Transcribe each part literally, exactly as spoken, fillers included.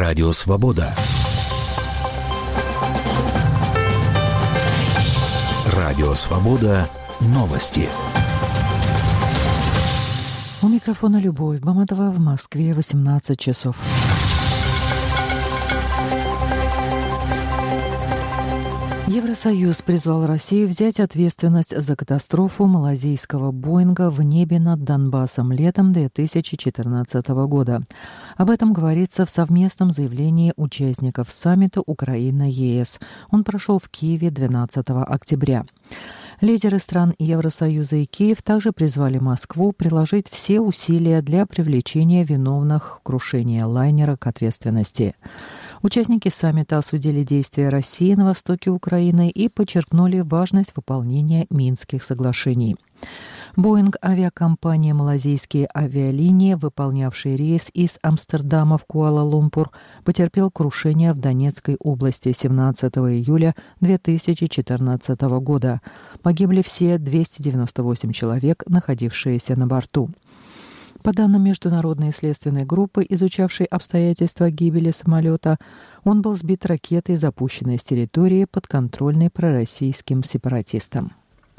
Радио Свобода. Радио Свобода. Новости. У микрофона Любовь Баматова, в Москве восемнадцать часов. Евросоюз призвал Россию взять ответственность за катастрофу малазийского «Боинга» в небе над Донбассом летом две тысячи четырнадцатого года. Об этом говорится в совместном заявлении участников саммита Украина-ЕС. Он прошел в Киеве двенадцатого октября. Лидеры стран Евросоюза и Киев также призвали Москву приложить все усилия для привлечения виновных в крушении лайнера к ответственности. Участники саммита осудили действия России на востоке Украины и подчеркнули важность выполнения Минских соглашений. «Боинг» — авиакомпания «Малазийские авиалинии», выполнявший рейс из Амстердама в Куала-Лумпур, потерпел крушение в Донецкой области семнадцатого июля две тысячи четырнадцатого года. Погибли все двести девяносто восемь человек, находившиеся на борту. По данным международной следственной группы, изучавшей обстоятельства гибели самолета, он был сбит ракетой, запущенной с территории, подконтрольной пророссийским сепаратистам.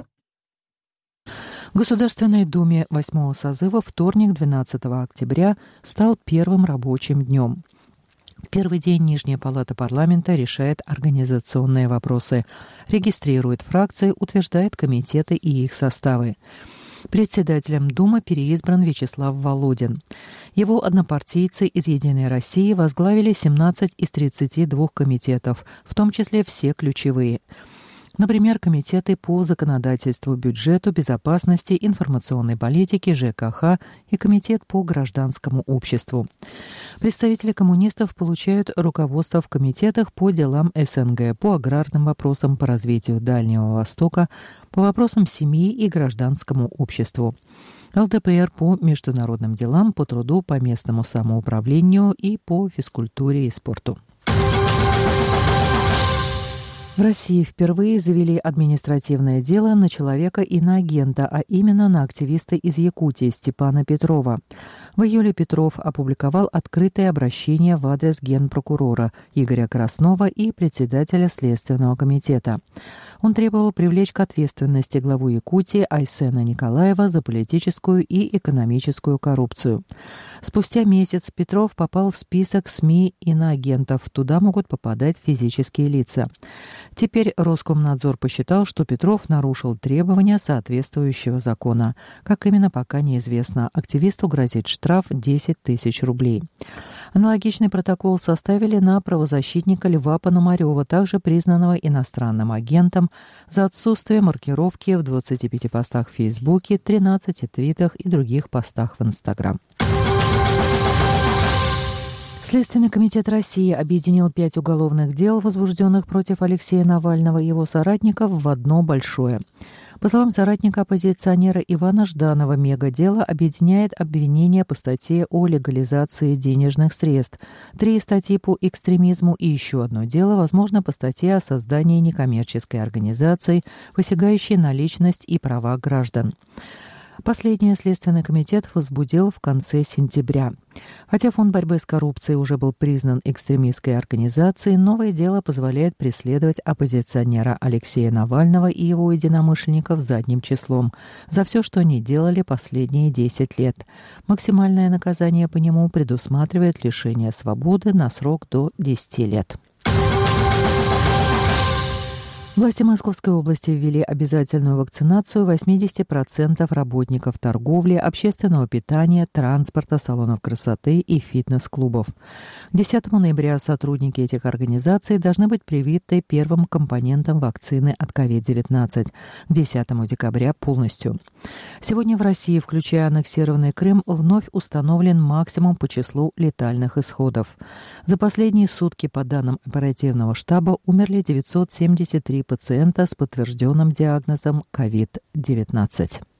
В Государственной Думе восьмого созыва вторник, двенадцатого октября, стал первым рабочим днем. Первый день Нижняя палата парламента решает организационные вопросы, регистрирует фракции, утверждает комитеты и их составы. Председателем Думы переизбран Вячеслав Володин. Его однопартийцы из «Единой России» возглавили семнадцать из тридцати двух комитетов, в том числе все ключевые. Например, комитеты по законодательству, бюджету, безопасности, информационной политике, ЖКХ и комитет по гражданскому обществу. Представители коммунистов получают руководство в комитетах по делам СНГ, по аграрным вопросам, по развитию Дальнего Востока, по вопросам семьи и гражданскому обществу. ЛДПР по международным делам, по труду, по местному самоуправлению и по физкультуре и спорту. В России впервые завели административное дело на человека иноагента, а именно на активиста из Якутии Степана Петрова. В июле Петров опубликовал открытое обращение в адрес генпрокурора Игоря Краснова и председателя Следственного комитета. Он требовал привлечь к ответственности главу Якутии Айсена Николаева за политическую и экономическую коррупцию. Спустя месяц Петров попал в список СМИ иноагентов. Туда могут попадать физические лица. Теперь Роскомнадзор посчитал, что Петров нарушил требования соответствующего закона. Как именно, пока неизвестно. Активисту грозит штраф десять тысяч рублей. Аналогичный протокол составили на правозащитника Льва Пономарева, также признанного иностранным агентом, за отсутствие маркировки в двадцати пяти постах в Фейсбуке, тринадцати твитах и других постах в Инстаграм. Следственный комитет России объединил пять уголовных дел, возбужденных против Алексея Навального и его соратников, в одно большое. По словам соратника оппозиционера Ивана Жданова, мегадело объединяет обвинения по статье о легализации денежных средств, три статьи по экстремизму и еще одно дело, возможно, по статье о создании некоммерческой организации, посягающей на личность и права граждан. Последнее Следственный комитет возбудил в конце сентября. Хотя Фонд борьбы с коррупцией уже был признан экстремистской организацией, новое дело позволяет преследовать оппозиционера Алексея Навального и его единомышленников задним числом за все, что они делали последние десять лет. Максимальное наказание по нему предусматривает лишение свободы на срок до десяти лет. Власти Московской области ввели обязательную вакцинацию восемьдесят процентов работников торговли, общественного питания, транспорта, салонов красоты и фитнес-клубов. К десятому ноября сотрудники этих организаций должны быть привиты первым компонентом вакцины от ковид девятнадцать, к десятому декабря полностью. Сегодня в России, включая аннексированный Крым, вновь установлен максимум по числу летальных исходов. За последние сутки, по данным оперативного штаба, умерли девятьсот семьдесят три пациента с подтвержденным диагнозом ковид девятнадцать.